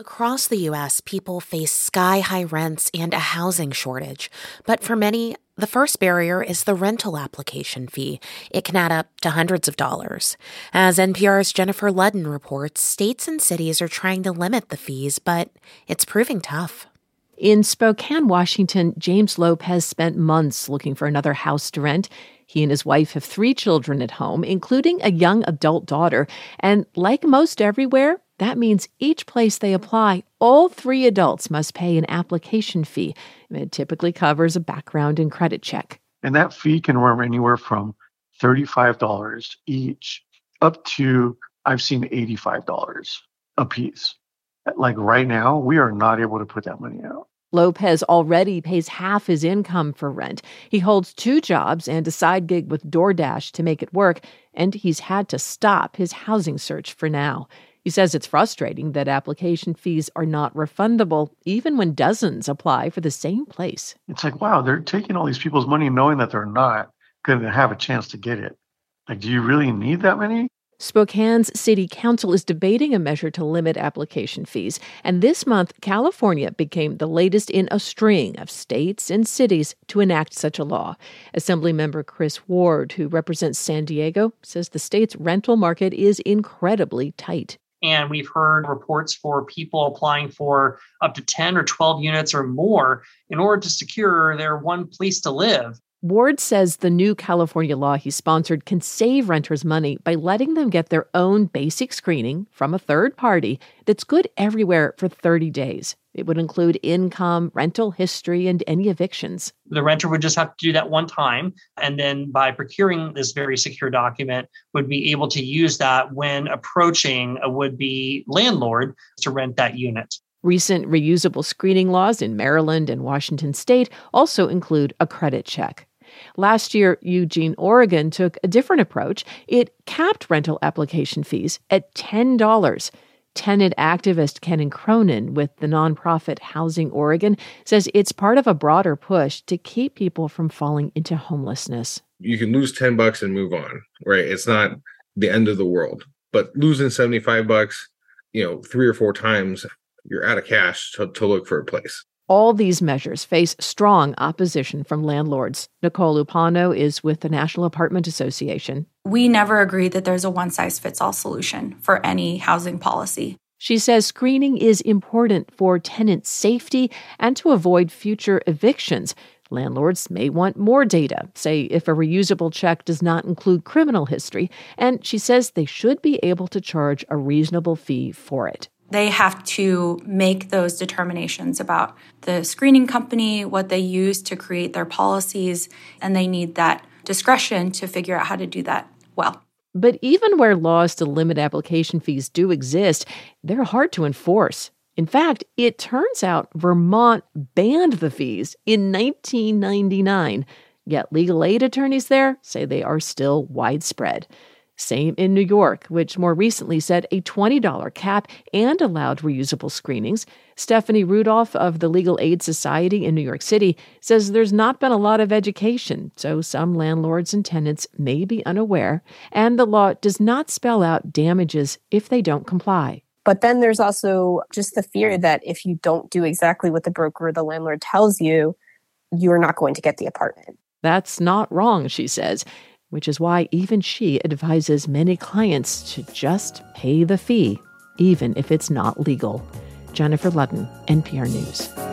Across the U.S., people face sky-high rents and a housing shortage. But for many, the first barrier is the rental application fee. It can add up to hundreds of dollars. As NPR's Jennifer Ludden reports, states and cities are trying to limit the fees, but it's proving tough. In Spokane, Washington, James Lopez spent months looking for another house to rent. He and his wife have 3 children at home, including a young adult daughter. And like most everywhere, that means each place they apply, all 3 adults must pay an application fee. It typically covers a background and credit check. And that fee can run anywhere from $35 each up to, I've seen $85 a piece. Like right now, we are not able to put that money out. Lopez already pays half his income for rent. He holds 2 jobs and a side gig with DoorDash to make it work, and he's had to stop his housing search for now. He says it's frustrating that application fees are not refundable, even when dozens apply for the same place. It's like, wow, they're taking all these people's money knowing that they're not going to have a chance to get it. Like, do you really need that many? Spokane's city council is debating a measure to limit application fees. And this month, California became the latest in a string of states and cities to enact such a law. Assemblymember Chris Ward, who represents San Diego, says the state's rental market is incredibly tight. And we've heard reports for people applying for up to 10 or 12 units or more in order to secure their one place to live. Ward says the new California law he sponsored can save renters money by letting them get their own basic screening from a third party that's good everywhere for 30 days. It would include income, rental history, and any evictions. The renter would just have to do that one time, and then by procuring this very secure document, would be able to use that when approaching a would-be landlord to rent that unit. Recent reusable screening laws in Maryland and Washington state also include a credit check. Last year, Eugene, Oregon took a different approach. It capped rental application fees at $10. Tenant activist Kenan Cronin with the nonprofit Housing Oregon says it's part of a broader push to keep people from falling into homelessness. You can lose $10 and move on, right? It's not the end of the world. But losing $75, 3 or 4 times, you're out of cash to look for a place. All these measures face strong opposition from landlords. Nicole Lupano is with the National Apartment Association. We never agreed that there's a one-size-fits-all solution for any housing policy. She says screening is important for tenant safety and to avoid future evictions. Landlords may want more data, say if a reusable check does not include criminal history, and she says they should be able to charge a reasonable fee for it. They have to make those determinations about the screening company, what they use to create their policies, and they need that discretion to figure out how to do that well. But even where laws to limit application fees do exist, they're hard to enforce. In fact, it turns out Vermont banned the fees in 1999, yet legal aid attorneys there say they are still widespread. Same in New York, which more recently set a $20 cap and allowed reusable screenings. Stephanie Rudolph of the Legal Aid Society in New York City says there's not been a lot of education, so some landlords and tenants may be unaware, and the law does not spell out damages if they don't comply. But then there's also just the fear that if you don't do exactly what the broker or the landlord tells you, you're not going to get the apartment. That's not wrong, she says, which is why even she advises many clients to just pay the fee, even if it's not legal. Jennifer Ludden, NPR News.